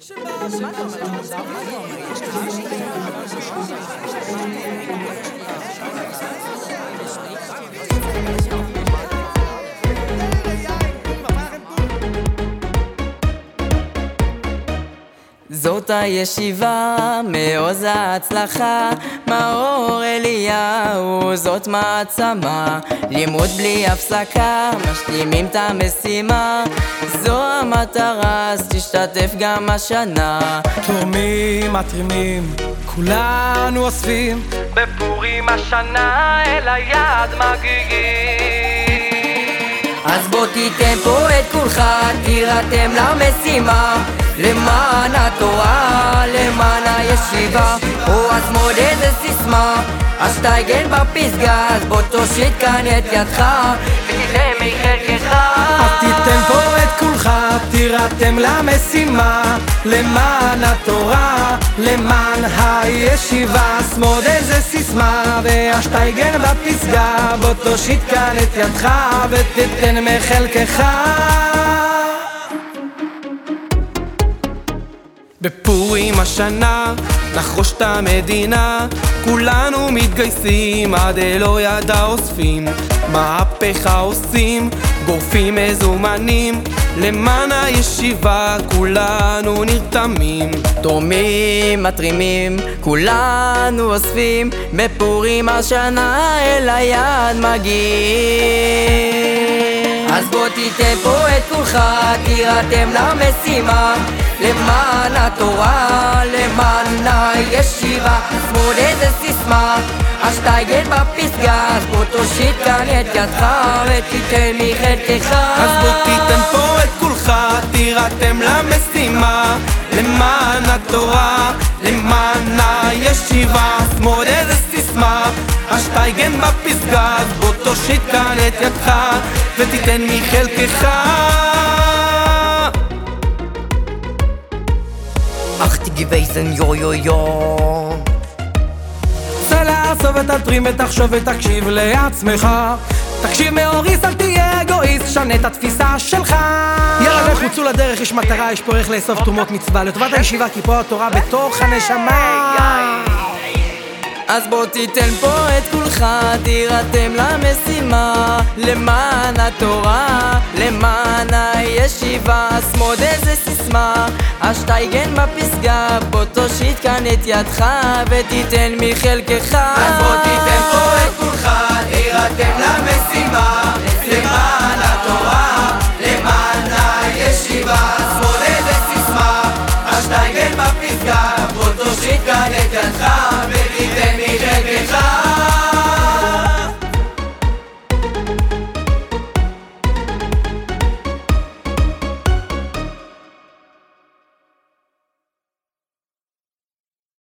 זאת הישיבה, מעוז ההצלחה, מאור אליהו, זאת מעצמה, לימוד בלי הפסקה, משלימים את המשימה, זו המטרה, אז תשתתף גם השנה. תורמים, מתרימים, כולנו אוספים, בפורים השנה אל היד מגיעים. אז בוא תיתן פה את כולך, תירתם למשימה, למען התורה, למען הישיבה. או אז מוד איזה סיסמה, אז תגן בפסגה, אז בוא תושיט כאן את ידך ותיתן מחלקך. אז תיתן פה את כולך, תירתם למשימה, למען התורה, למען הישיבה. אז מוד איזה סיסמה, ואז תגן בפסגה, בוא תושיט כאן את ידך ותיתן מחלקך. בפורים השנה נחרוש את המדינה, כולנו מתגייסים עד אלוהי יד האוספים, מהפכה עושים, גורפים מזומנים, למען הישיבה כולנו נרתמים. תורמים, מתרימים, כולנו אוספים, בפורים השנה אל היד מגיעים. אז בוא תיתן פה את כולך, תירתם למשימה, למען התורה, למען הישיבה. אז מוד איזה סיסמה, אז תגן בפסגה, אז בוא תושיט כאן את ידך ותיתן מחלקך. אז בוא תיתן פה את כולך, תירתם למשימה, למען התורה, למען הישיבה. אז מוד איזה סיסמה, אז תגן בפסגה, אז בוא תושיט כאן את ידך ותיתן מחלקך. Ach, die gewesen, yo, yo, yo. צא לעשות ותתרים ותחשוב ותקשיב לעצמך, תקשיב מאוריס, אל תהיה אגואיסט, שנה את התפיסה שלך. יאללה וחוצו לדרך, יש מטרה, יש פה איך לאסוף תרומות מצווה לטובת הישיבה, כי פה התורה בתוך הנשמה. אז בוא תיתן פה את כולך, תירתם למשימה, למען התורה, למען הישיבה. אז מוד איזה סיסמה, אז תגן בפסגה, בוא תושיט כאן את ידך ותיתן מחלקך. אז בוא תיתן פה את כולך, תירתם למשימה, למען התורה, למען הישיבה.